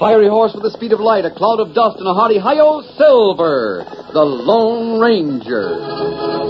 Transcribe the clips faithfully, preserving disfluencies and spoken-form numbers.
fiery horse with the speed of light, a cloud of dust, and a hearty hi-yo, Silver, the Lone Ranger.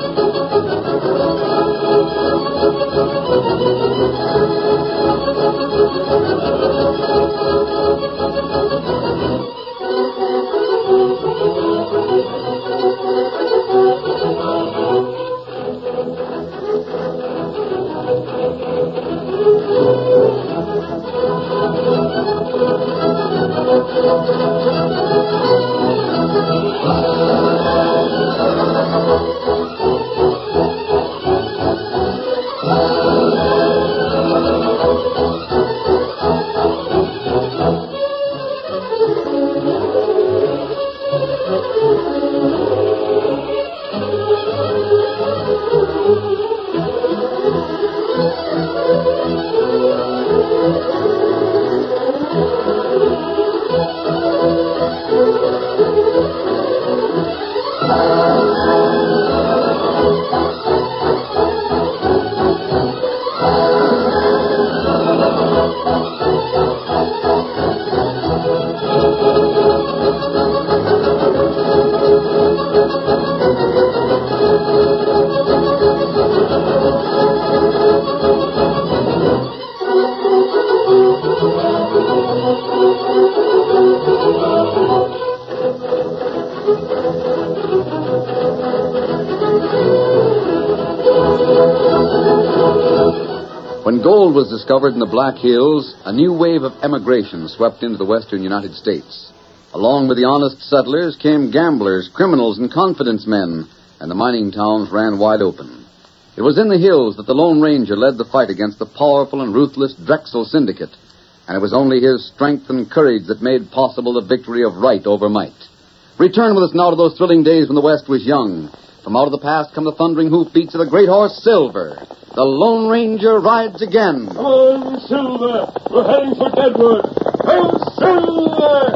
When gold was discovered in the Black Hills, a new wave of emigration swept into the western United States. Along with the honest settlers came gamblers, criminals, and confidence men, and the mining towns ran wide open. It was in the hills that the Lone Ranger led the fight against the powerful and ruthless Drexel Syndicate, and it was only his strength and courage that made possible the victory of right over might. Return with us now to those thrilling days when the West was young. From out of the past come the thundering hoofbeats of the great horse Silver. The Lone Ranger rides again. Come on, Silver. We're heading for Deadwood. Hail, Silver!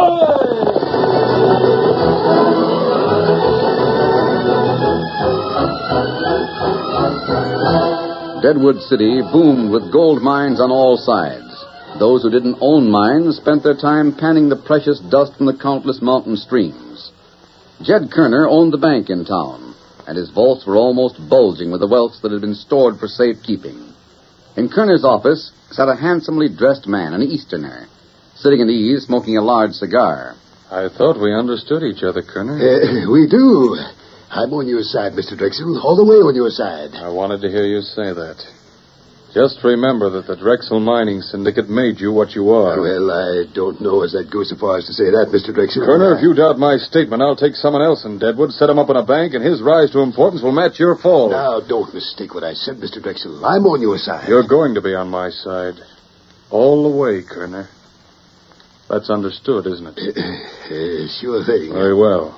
Hi! Deadwood City boomed with gold mines on all sides. Those who didn't own mines spent their time panning the precious dust from the countless mountain streams. Jed Kerner owned the bank in town, and his vaults were almost bulging with the wealth that had been stored for safekeeping. In Kerner's office sat a handsomely dressed man, an Easterner, sitting at ease, smoking a large cigar. I thought we understood each other, Kerner. Uh, we do. I'm on your side, Mister Drexel, all the way on your side. I wanted to hear you say that. Just remember that the Drexel Mining Syndicate made you what you are. Well, I don't know as I'd go so far as to say that, Mister Drexel. Kerner, if you doubt my statement, I'll take someone else in Deadwood, set him up in a bank, and his rise to importance will match your fall. Now, don't mistake what I said, Mister Drexel. I'm on your side. You're going to be on my side. All the way, Kerner. That's understood, isn't it? Uh, uh, sure thing. Very well.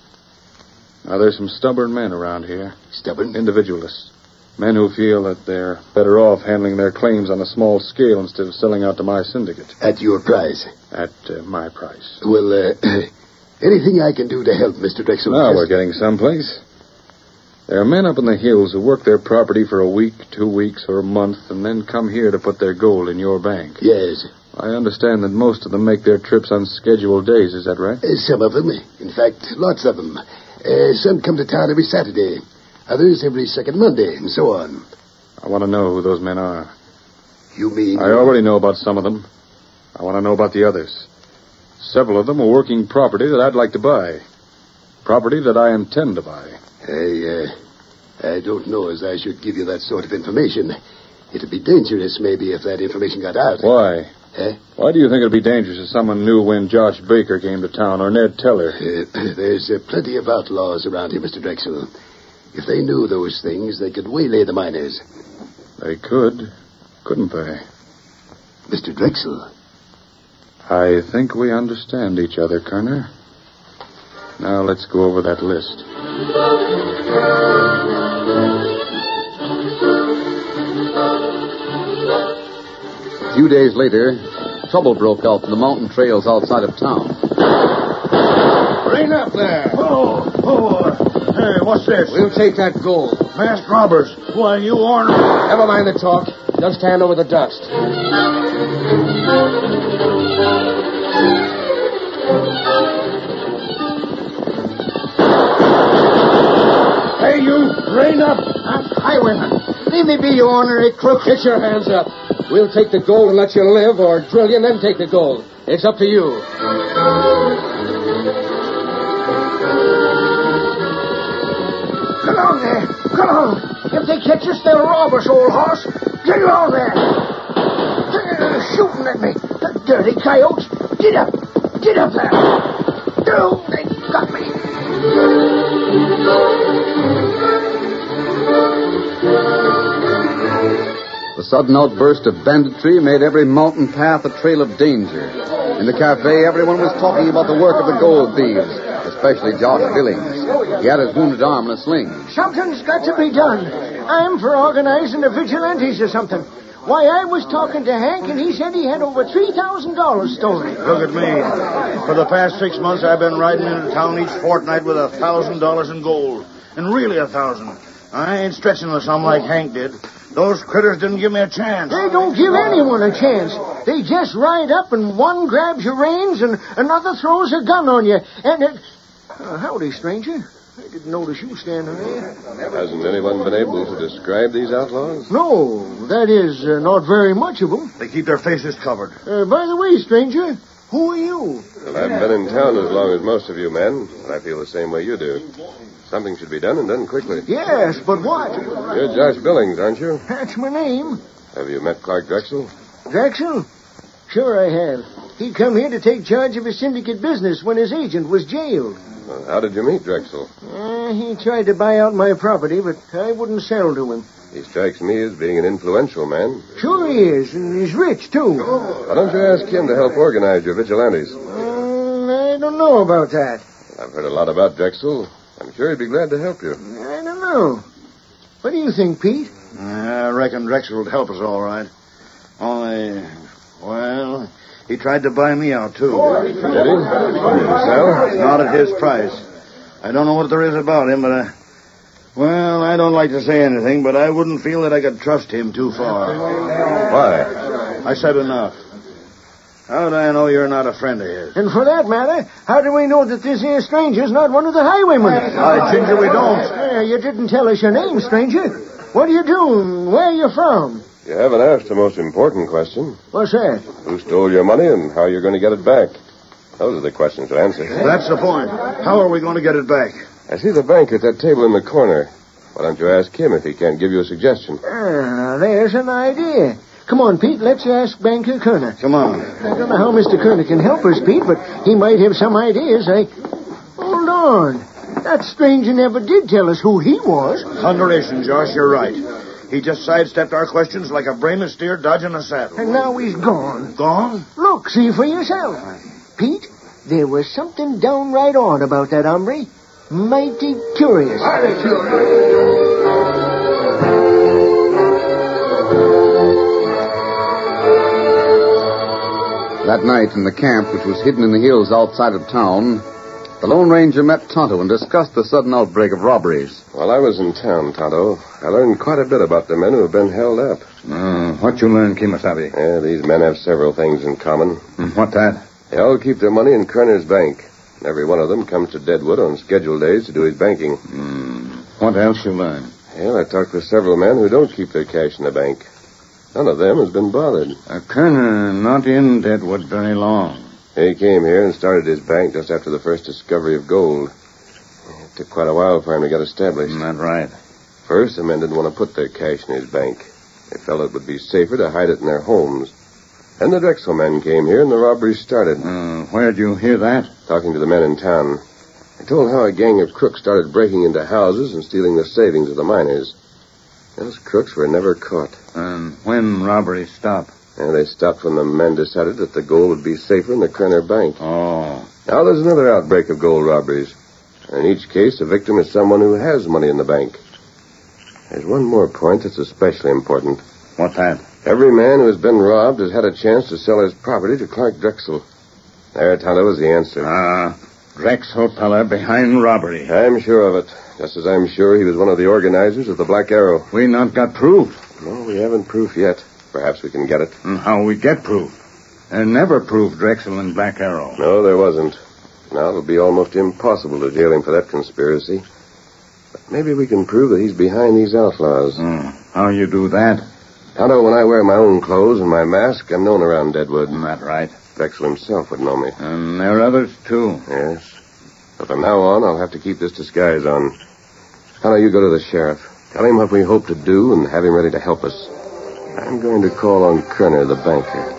Now, there's some stubborn men around here. Stubborn? Individualists. Men who feel that they're better off handling their claims on a small scale instead of selling out to my syndicate. At your price? At uh, my price. Well, uh, anything I can do to help, Mister Drexel? Now we're getting someplace. There are men up in the hills who work their property for a week, two weeks, or a month, and then come here to put their gold in your bank. Yes. I understand that most of them make their trips on scheduled days. Is that right? Uh, some of them. In fact, lots of them. Uh, some come to town every Saturday. Others every second Monday, and so on. I want to know who those men are. You mean... I already know about some of them. I want to know about the others. Several of them are working property that I'd like to buy. Property that I intend to buy. I, uh, I don't know as I should give you that sort of information. It'd be dangerous, maybe, if that information got out. Why? Eh? Why do you think it'd be dangerous if someone knew when Josh Baker came to town, or Ned Teller? Uh, there's uh, plenty of outlaws around here, Mister Drexel. If they knew those things, they could waylay the miners. They could, couldn't they? Mister Drexel. I think we understand each other, Kerner. Now let's go over that list. A few days later, trouble broke out in the mountain trails outside of town. Rain up there. Oh, oh. Hey, what's this? We'll take that gold. Masked robbers. Why, you aren't... Never mind the talk. Just hand over the dust. Hey, you! Rein up! I'm highwayman. Leave me be, you ornery crook. Get your hands up. We'll take the gold and let you live, or drill you and then take the gold. It's up to you. Come on there. Come on. If they catch us, they'll rob us, old horse. Get along there. They're shooting at me. The dirty coyotes. Get up. Get up there. Oh, they got me. The sudden outburst of banditry made every mountain path a trail of danger. In the cafe, everyone was talking about the work of the gold thieves, especially Josh Billings. He had his wounded arm in a sling. Something's got to be done. I'm for organizing the vigilantes or something. Why, I was talking to Hank, and he said he had over three thousand dollars stolen. Look at me. For the past six months, I've been riding into town each fortnight with a thousand dollars in gold. And really a thousand. I ain't stretching the sum like Hank did. Those critters didn't give me a chance. They don't give anyone a chance. They just ride up and one grabs your reins and another throws a gun on you. And it... Uh, howdy, stranger. I didn't notice you standing there. Hasn't anyone been able to describe these outlaws? No, that is, uh, not very much of them. They keep their faces covered. Uh, by the way, stranger, who are you? Well, I haven't been in town as long as most of you men, but I feel the same way you do. Something should be done, and done quickly. Yes, but what? You're Josh Billings, aren't you? That's my name. Have you met Clark Drexel? Drexel? Sure I have. He come here to take charge of his syndicate business when his agent was jailed. Well, how did you meet Drexel? Uh, he tried to buy out my property, but I wouldn't sell to him. He strikes me as being an influential man. Sure he is, and he's rich, too. Why don't you ask him to help organize your vigilantes? Um, I don't know about that. I've heard a lot about Drexel. I'm sure he'd be glad to help you. I don't know. What do you think, Pete? I reckon Drexel would help us all right. Only, well, he tried to buy me out, too. Did he? Sell? Not at his price. I don't know what there is about him, but, I, well, I don't like to say anything, but I wouldn't feel that I could trust him too far. Why? I said enough. How do I know you're not a friend of his? And for that matter, how do we know that this here stranger's not one of the highwaymen? Why, Ginger, we don't. Uh, you didn't tell us your name, stranger. What are you doing? Where are you from? You haven't asked the most important question. What's that? Who stole your money and how you're going to get it back? Those are the questions to answer. That's the point. How are we going to get it back? I see the banker at that table in the corner. Why don't you ask him if he can't give you a suggestion? Ah, there's an idea. Come on, Pete, let's ask Banker Kerner. Come on. I don't know how Mister Kerner can help us, Pete, but he might have some ideas. I... Hold on. That stranger never did tell us who he was. Thunderation, Josh, you're right. He just sidestepped our questions like a brainless steer dodging a saddle. And now he's gone. Gone? Look, see for yourself. Pete, there was something downright odd about that hombre. Mighty curious. Mighty curious. That night in the camp, which was hidden in the hills outside of town, the Lone Ranger met Tonto and discussed the sudden outbreak of robberies. While I was in town, Tonto, I learned quite a bit about the men who have been held up. Uh, what you learn, Kimasabi? Yeah, these men have several things in common. Mm, what that? They all keep their money in Kerner's bank. And every one of them comes to Deadwood on scheduled days to do his banking. Mm, what else you learn? Well, I talked with several men who don't keep their cash in the bank. None of them has been bothered. Uh, Kerner not in Deadwood very long. He came here and started his bank just after the first discovery of gold. It took quite a while for him to get established. Mm, that right. First, the men didn't want to put their cash in his bank. They felt it would be safer to hide it in their homes. Then the Drexel men came here and the robberies started. Uh, where'd you hear that? Talking to the men in town. They told how a gang of crooks started breaking into houses and stealing the savings of the miners. Those crooks were never caught. And when robberies stopped? And they stopped when the men decided that the gold would be safer in the Kerner bank. Oh. Now there's another outbreak of gold robberies. And in each case, the victim is someone who has money in the bank. There's one more point that's especially important. What's that? Every man who has been robbed has had a chance to sell his property to Clark Drexel. There, Tonto, was the answer. Ah, Drexel fella behind robbery. I'm sure of it. Just as I'm sure he was one of the organizers of the Black Arrow. We not got proof. No, we haven't proof yet. Perhaps we can get it. And how we get proof? There never proved Drexel and Black Arrow. No, there wasn't. Now it'll be almost impossible to jail him for that conspiracy. But maybe we can prove that he's behind these outlaws. Hmm. How you do that? Tonto, when I wear my own clothes and my mask, I'm known around Deadwood. Isn't that right? Drexel himself would know me. And there are others, too. Yes. But from now on, I'll have to keep this disguise on. Tonto, you go to the sheriff. Tell him what we hope to do and have him ready to help us. I'm going to call on Kerner, the banker.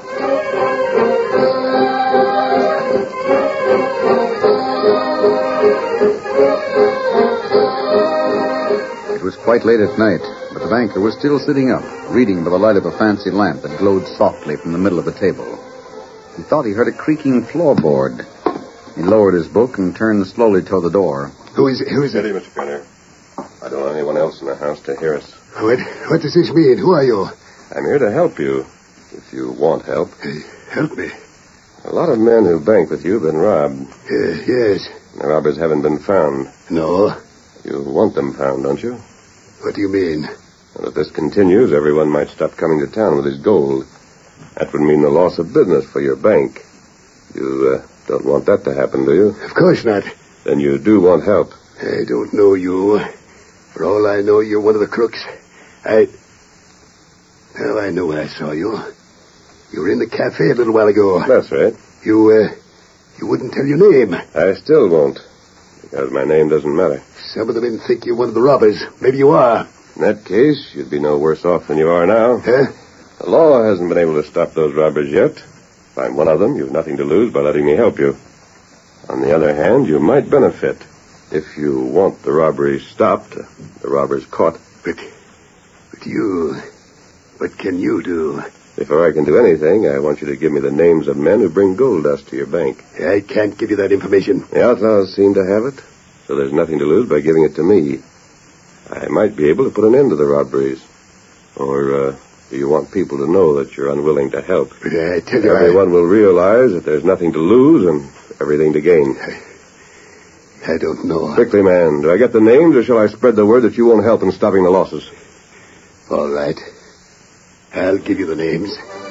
It was quite late at night, but the banker was still sitting up, reading by the light of a fancy lamp that glowed softly from the middle of the table. He thought he heard a creaking floorboard. He lowered his book and turned slowly toward the door. Who is it? Who is Steady, it? Mister Kerner. I don't want anyone else in the house to hear us. What, what does this mean? Who are you? I'm here to help you, if you want help. Hey, help me. A lot of men who bank with you have been robbed. Uh, yes. The robbers haven't been found. No. You want them found, don't you? What do you mean? Well, if this continues, everyone might stop coming to town with his gold. That would mean the loss of business for your bank. You uh, don't want that to happen, do you? Of course not. Then you do want help. I don't know you. For all I know, you're one of the crooks. I... Well, I know when I saw you. You were in the cafe a little while ago. That's right. You, uh... You wouldn't tell your name. I still won't. Because my name doesn't matter. Some of the men think you're one of the robbers. Maybe you are. In that case, you'd be no worse off than you are now. Huh? The law hasn't been able to stop those robbers yet. If I'm one of them, you've nothing to lose by letting me help you. On the other hand, you might benefit. If you want the robberies stopped, the robbers caught. But... But you... What can you do? Before I can do anything, I want you to give me the names of men who bring gold dust to your bank. I can't give you that information. The outlaws seem to have it, so there's nothing to lose by giving it to me. I might be able to put an end to the robberies. Or, uh, do you want people to know that you're unwilling to help? But I tell you, Everyone I... will realize that there's nothing to lose and everything to gain. I, I don't know. Quickly, man, do I get the names, or shall I spread the word that you won't help in stopping the losses? All right. I'll give you the names.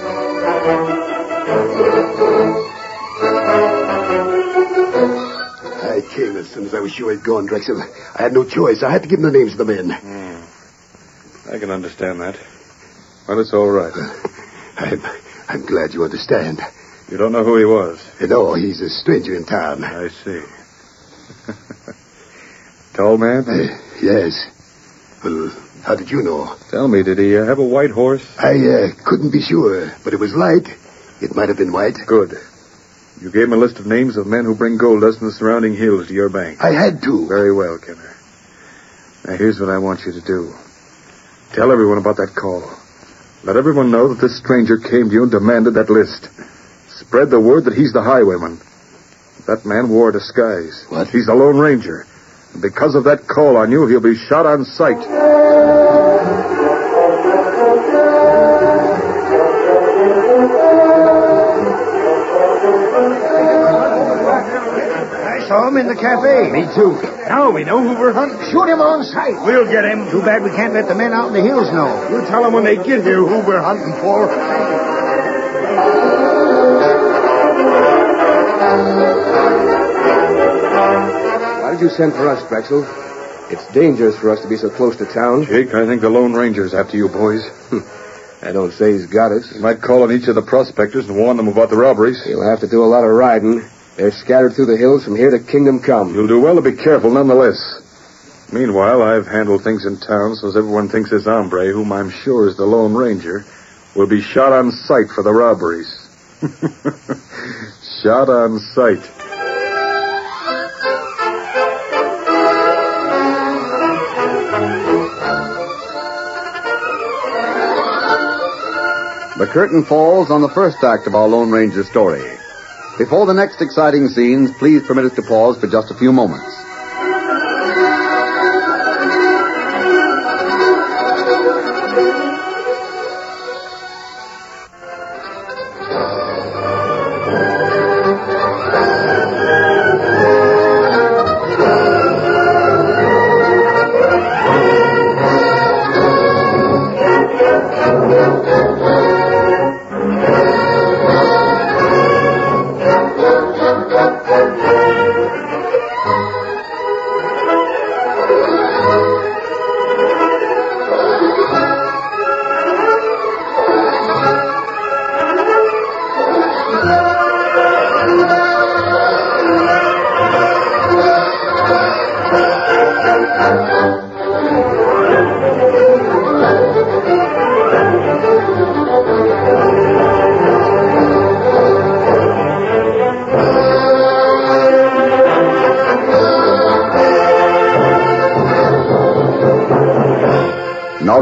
I came as soon as I was sure he'd gone, Drexel. I had no choice. I had to give him the names of the men. Mm. I can understand that. Well, it's all right. Uh, I'm, I'm glad you understand. You don't know who he was? No, he's a stranger in town. I see. Tall man? Uh, yes. Well, how did you know? Tell me, did he uh, have a white horse? I uh, couldn't be sure, but it was light. It might have been white. Good. You gave him a list of names of men who bring gold dust in the surrounding hills to your bank. I had to. Very well, Kenner. Now, here's what I want you to do. Tell everyone about that call. Let everyone know that this stranger came to you and demanded that list. Spread the word that he's the highwayman. That man wore a disguise. What? He's the Lone Ranger. And because of that call on you, he'll be shot on sight. I saw him in the cafe. Me too. Now we know who we're hunting. Shoot him on sight. We'll get him. Too bad we can't let the men out in the hills know. You tell them when they get here who we're hunting for. Why did you send for us, Drexel? It's dangerous for us to be so close to town. Jake, I think the Lone Ranger's after you boys. I don't say he's got us. He might call on each of the prospectors and warn them about the robberies. He'll have to do a lot of riding. They're scattered through the hills from here to Kingdom Come. You'll do well to be careful nonetheless. Meanwhile, I've handled things in town so as everyone thinks this hombre, whom I'm sure is the Lone Ranger, will be shot on sight for the robberies. Shot on sight. The curtain falls on the first act of our Lone Ranger story. Before the next exciting scenes, please permit us to pause for just a few moments.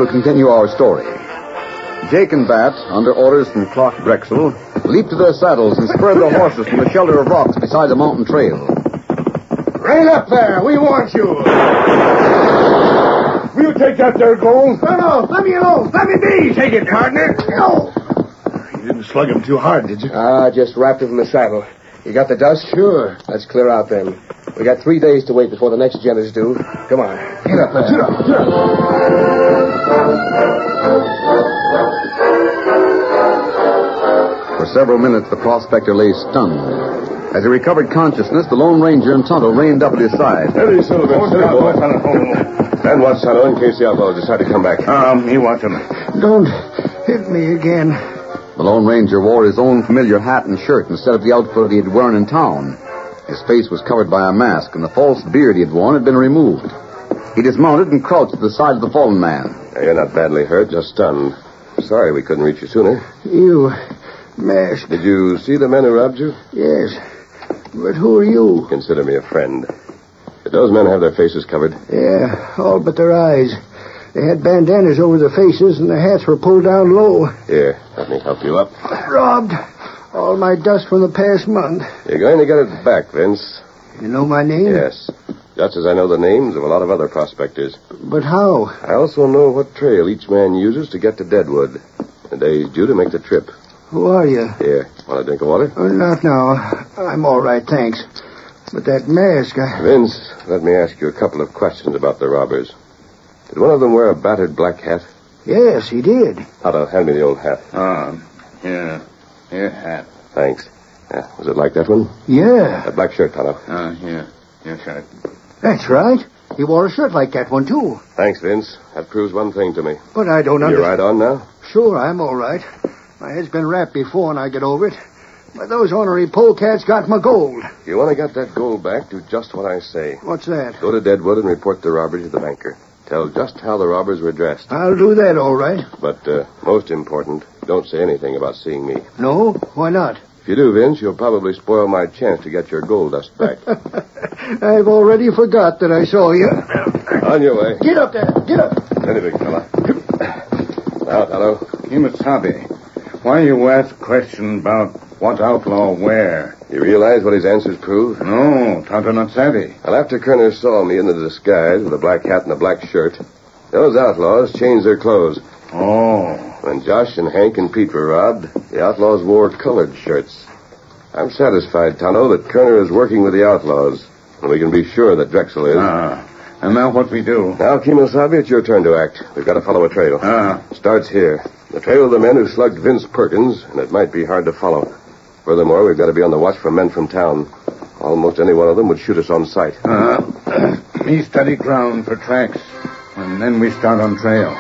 to continue our story. Jake and Bat, under orders from Clark Drexel, leaped to their saddles and spurred their horses from the shelter of rocks beside the mountain trail. Rein up there. We want you. Will you take that there gold? No, no. Let me alone. Let me be. Take it, partner. No. You didn't slug him too hard, did you? Ah, just wrapped him in the saddle. You got the dust? Sure. Let's clear out then. We got three days to wait before the next gent is due. Come on. Get up there. Get up. Get up. For several minutes, the prospector lay stunned. As he recovered consciousness, the Lone Ranger and Tonto reined up at his side. Steady, Silver. Steady, boy. Stand watch, Tonto, in case the outlaws decide to come back. Um, he wants him. Don't hit me again. The Lone Ranger wore his own familiar hat and shirt instead of the outfit he had worn in town. His face was covered by a mask, and the false beard he had worn had been removed. He dismounted and crouched at the side of the fallen man. Now, you're not badly hurt, just stunned. Sorry we couldn't reach you sooner. You masked. Did you see the men who robbed you? Yes. But who are you? Consider me a friend. Did those men have their faces covered? Yeah, all but their eyes. They had bandanas over their faces, and their hats were pulled down low. Here, let me help you up. Robbed. All my dust from the past month. You're going to get it back, Vince. You know my name? Yes. Just as I know the names of a lot of other prospectors. But how? I also know what trail each man uses to get to Deadwood. The day he's due to make the trip. Who are you? Here, want a drink of water? Oh, not now. I'm all right, thanks. But that mask, I... Vince, let me ask you a couple of questions about the robbers. Did one of them wear a battered black hat? Yes, he did. Tonto, hand me the old hat. Ah, yeah. Here, hat. Thanks. Yeah, was it like that one? Yeah. That black shirt, Tonto. Ah, here. Your shirt. That's right. He wore a shirt like that one, too. Thanks, Vince. That proves one thing to me. But I don't You understand. right on now? Sure, I'm all right. My head's been wrapped before, and I get over it. But those ornery polecats got my gold. If you want to get that gold back, do just what I say. What's that? Go to Deadwood and report the robbery to the banker. Tell just how the robbers were dressed. I'll do that, all right. But, uh, most important, don't say anything about seeing me. No? Why not? If you do, Vince, you'll probably spoil my chance to get your gold dust back. I've already forgot that I saw you. On your way. Get up there. Get up. Steady, big fella. Now, Tonto. Kimasabi, why you ask question about what outlaw where? You realize what his answers prove? No, Tonto not savvy. Well, after Kerner saw me in the disguise with a black hat and a black shirt, those outlaws changed their clothes. Oh. When Josh and Hank and Pete were robbed, the outlaws wore colored shirts. I'm satisfied, Tonto, that Kerner is working with the outlaws, and we can be sure that Drexel is. Ah. And now what we do? Now, Kemosabe, it's your turn to act. We've got to follow a trail. Ah. Starts here. The trail of the men who slugged Vince Perkins, and it might be hard to follow. Furthermore, we've got to be on the watch for men from town. Almost any one of them would shoot us on sight. Uh, me study ground for tracks, and then we start on trail.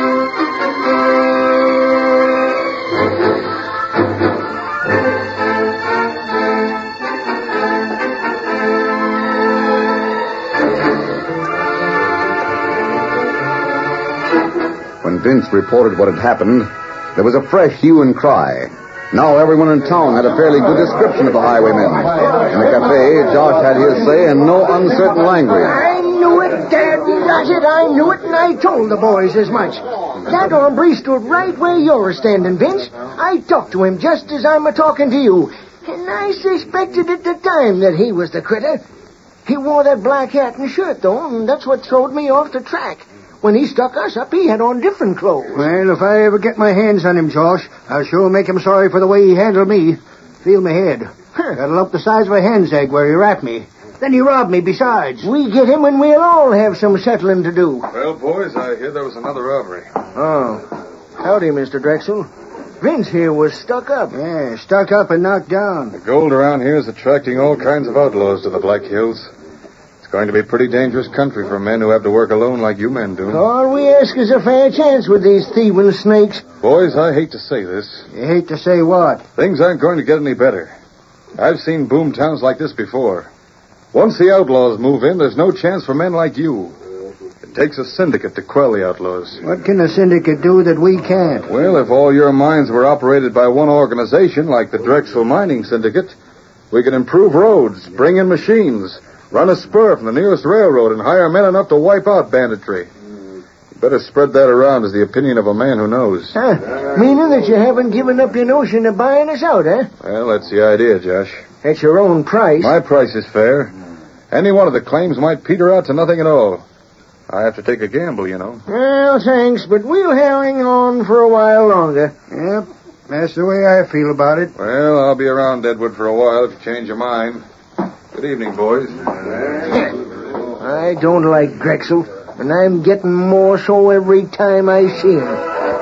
When Vince reported what had happened, there was a fresh hue and cry. Now everyone in town had a fairly good description of the highwaymen. In the cafe, Josh had his say in no uncertain language. I knew it, Dad. That's it. I knew it, and I told the boys as much. That hombre stood right where you're standing, Vince. I talked to him just as I'm a-talking to you. And I suspected at the time that he was the critter. He wore that black hat and shirt, though, and that's what throwed me off the track. When he stuck us up, he had on different clothes. Well, if I ever get my hands on him, Josh, I'll sure make him sorry for the way he handled me. Feel my head. Huh. Got a lump the size of a hen's egg where he wrapped me. Then he robbed me besides. We get him and we'll all have some settling to do. Well, boys, I hear there was another robbery. Oh. Howdy, Mister Drexel. Vince here was stuck up. Yeah, stuck up and knocked down. The gold around here is attracting all kinds of outlaws to the Black Hills. It's going to be a pretty dangerous country for men who have to work alone like you men do. All we ask is a fair chance with these thieving snakes. Boys, I hate to say this. You hate to say what? Things aren't going to get any better. I've seen boom towns like this before. Once the outlaws move in, there's no chance for men like you. It takes a syndicate to quell the outlaws. What can a syndicate do that we can't? Well, if all your mines were operated by one organization, like the Drexel Mining Syndicate, we could improve roads, bring in machines, run a spur from the nearest railroad, and hire men enough to wipe out banditry. You Better spread that around as the opinion of a man who knows. Huh? Meaning that you haven't given up your notion of buying us out, eh? Well, that's the idea, Josh. At your own price. My price is fair. Any one of the claims might peter out to nothing at all. I have to take a gamble, you know. Well, thanks, but we'll hang on for a while longer. Yep, that's the way I feel about it. Well, I'll be around Deadwood for a while if you change your mind. Good evening, boys. I don't like Drexel, and I'm getting more so every time I see him.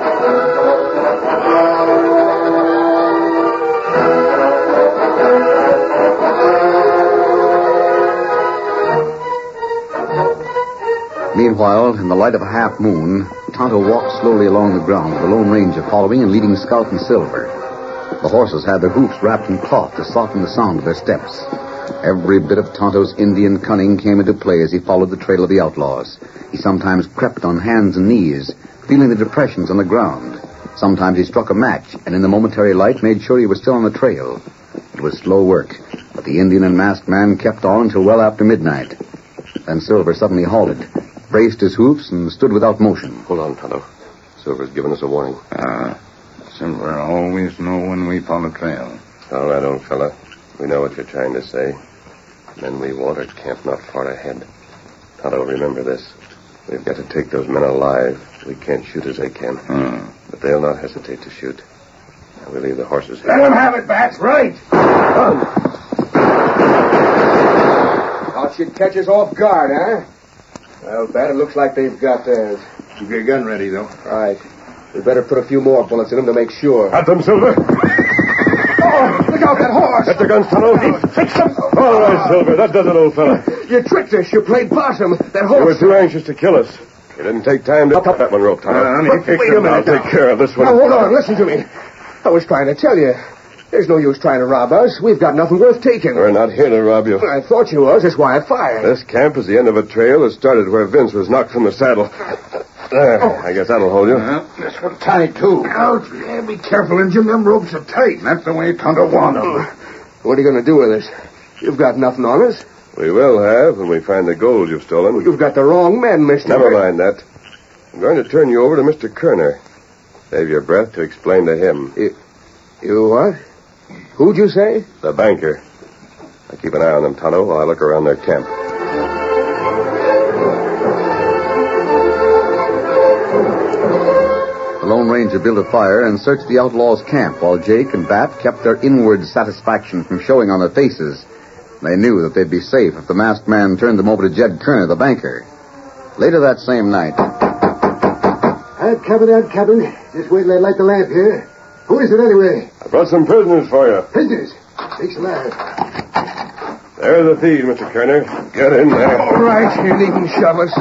Meanwhile, in the light of a half moon, Tonto walked slowly along the ground, the Lone Ranger following and leading Scout and Silver. The horses had their hoofs wrapped in cloth to soften the sound of their steps. Every bit of Tonto's Indian cunning came into play as he followed the trail of the outlaws. He sometimes crept on hands and knees, feeling the depressions on the ground. Sometimes he struck a match, and in the momentary light made sure he was still on the trail. It was slow work, but the Indian and masked man kept on until well after midnight. Then Silver suddenly halted, braced his hoofs, and stood without motion. Hold on, Tonto. Silver's given us a warning. Ah, Silver always know when we follow trail. All right, old fella. We know what you're trying to say. Men we want are camped not far ahead. Tonto, remember this. We've got to take those men alive. We can't shoot as they can. Hmm. But they'll not hesitate to shoot. Now, we'll leave the horses here. Let them have it, Bats. Right. Thought you'd catch us off guard, huh? Well, Bat, it looks like they've got theirs. Keep your gun ready, though. Right. We better put a few more bullets in them to make sure. At them, Silver. Oh, look out, that horse! Get the guns, Tonto. Fix them! All right, Silver. That does it, old fella. You tricked us. You played possum. That You horse... were too anxious to kill us. You didn't take time to top that one rope, Tonto. Uh, honey, Wait fix a them. minute I'll now. take care of this one. Now, hold on. Listen to me. I was trying to tell you. There's no use trying to rob us. We've got nothing worth taking. We're not here to rob you. I thought you was. That's why I fired. This camp is the end of a trail that started where Vince was knocked from the saddle. There. I guess that'll hold you. Well, this one tied, too. Ouch. Yeah, be careful, Injun. Them ropes are tight. That's the way Tonto wanted them. What are you going to do with us? You've got nothing on us. We will have when we find the gold you've stolen. You've got the wrong men, mister. Never mind that. I'm going to turn you over to Mister Kerner. Save your breath to explain to him. You, you what? Who'd you say? The banker. I keep an eye on them, Tonto, while I look around their camp. The Lone Ranger built a fire and searched the outlaws' camp while Jake and Bat kept their inward satisfaction from showing on their faces. They knew that they'd be safe if the masked man turned them over to Jed Kerner, the banker. Later that same night... Out cabin, out cabin. Just wait till I light the lamp here. Who is it anyway? I brought some prisoners for you. Prisoners. Takes a lamp. There's the thieves, Mister Kerner. Get in there. All right, you needn't shove us.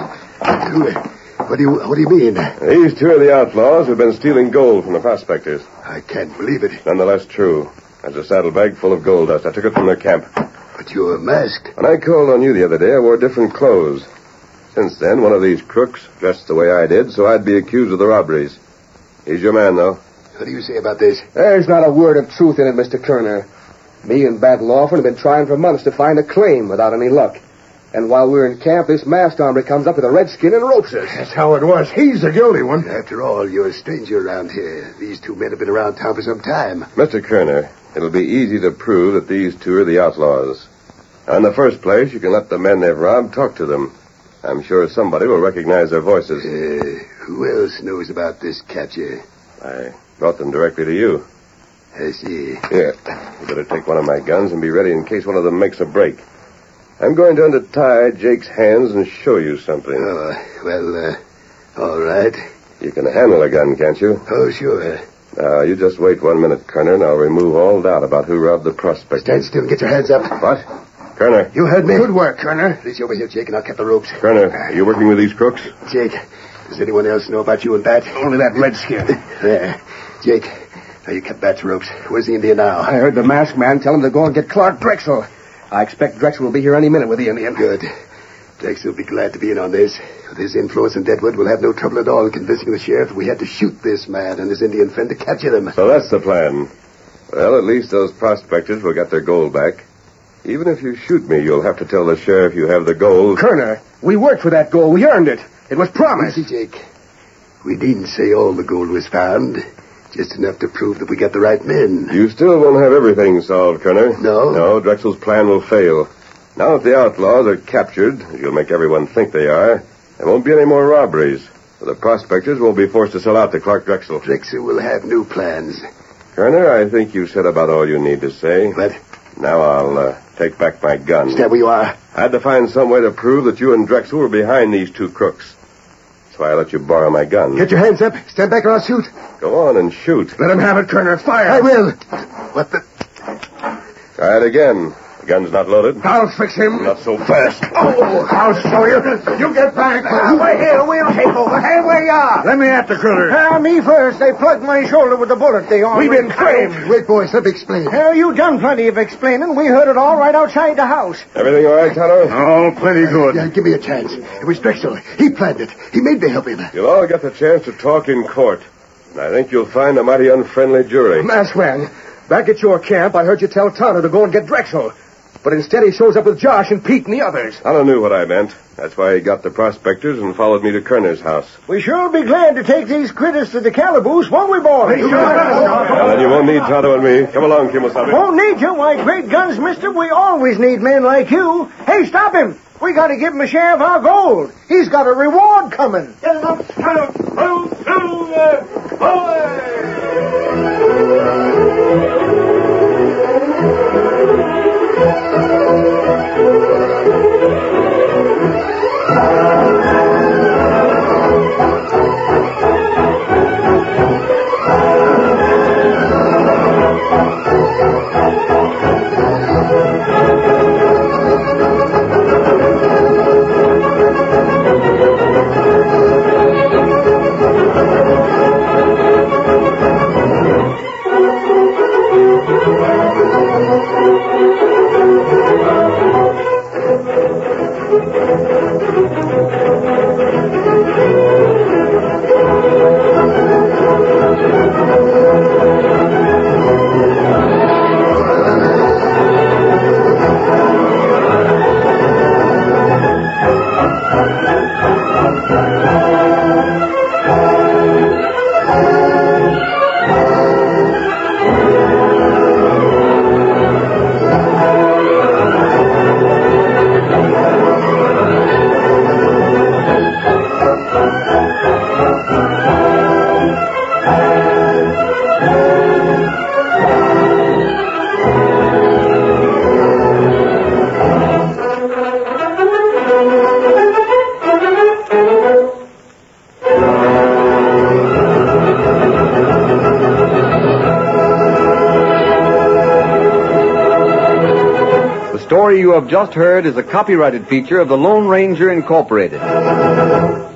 What do you What do you mean? These two are the outlaws who've been stealing gold from the prospectors. I can't believe it. Nonetheless true. There's a saddlebag full of gold dust. I took it from their camp. But you're masked. When I called on you the other day, I wore different clothes. Since then, one of these crooks dressed the way I did, so I'd be accused of the robberies. He's your man, though. What do you say about this? There's not a word of truth in it, Mister Kerner. Me and Bat Lawford have been trying for months to find a claim without any luck. And while we're in camp, this masked hombre comes up with a redskin and ropes us. That's how it was. He's the guilty one. After all, you're a stranger around here. These two men have been around town for some time. Mister Kerner, it'll be easy to prove that these two are the outlaws. Now, in the first place, you can let the men they've robbed talk to them. I'm sure somebody will recognize their voices. Uh, who else knows about this capture? I brought them directly to you. I see. Here, you better take one of my guns and be ready in case one of them makes a break. I'm going to untie Jake's hands and show you something. Oh, well, uh, all right. You can handle a gun, can't you? Oh, sure. Now, you just wait one minute, Kerner, and I'll remove all doubt about who robbed the prospect. Stand still and get your hands up. What? Kerner. You heard me? Good work, Kerner. Reach over here, Jake, and I'll cut the ropes. Kerner, are you working with these crooks? Jake, does anyone else know about you and Bat? Only that redskin. There. Jake, now you cut Bat's ropes. Where's the Indian now? I heard the masked man tell him to go and get Clark Drexel. I expect Drexel will be here any minute with the Indian. Good. Drexel will be glad to be in on this. With his influence in Deadwood, we'll have no trouble at all convincing the sheriff we had to shoot this man and his Indian friend to capture them. So that's the plan. Well, at least those prospectors will get their gold back. Even if you shoot me, you'll have to tell the sheriff you have the gold. Kerner, we worked for that gold. We earned it. It was promised. Easy, Jake. We needn't say all the gold was found. Just enough to prove that we got the right men. You still won't have everything solved, Kerner. No? No, Drexel's plan will fail. Now that the outlaws are captured, you'll make everyone think they are, there won't be any more robberies. So the prospectors will be forced to sell out to Clark Drexel. Drexel will have new plans. Kerner, I think you said about all you need to say. What? Now I'll uh, take back my gun. Stand where you are. I had to find some way to prove that you and Drexel were behind these two crooks. That's why I let you borrow my gun. Get your hands up. Stand back or I'll shoot. Go on and shoot. Let him have it, Kerner. Fire. I will. What the... Try it again. The gun's not loaded. I'll fix him. Not so fast. Oh, I'll show you. You get back. Uh, wait here. We'll take over. Hey, where you are? Let me at the critter. Uh, me first. They plugged my shoulder with the bullet they on. We've been framed. Wait, boys. Let me explain. Hell, you done plenty of explaining. We heard it all right outside the house. Everything all right, Tonto? Oh, plenty good. Yeah, give me a chance. It was Drexel. He planned it. He made me help him. You'll all get the chance to talk in court. And I think you'll find a mighty unfriendly jury. Masked man, back at your camp, I heard you tell Tonto to go and get Drexel. But instead he shows up with Josh and Pete and the others. Tonto knew what I meant. That's why he got the prospectors and followed me to Kerner's house. We sure be glad to take these critters to the calaboose, won't we, boys? Well, then you won't need Tonto and me. Come along, Kimosabe. Won't need you. Why, great guns, mister. We always need men like you. Hey, stop him. We got to give him a share of our gold. He's got a reward coming. Get him up, Tonto. Move through there. The story you have just heard is a copyrighted feature of the Lone Ranger Incorporated.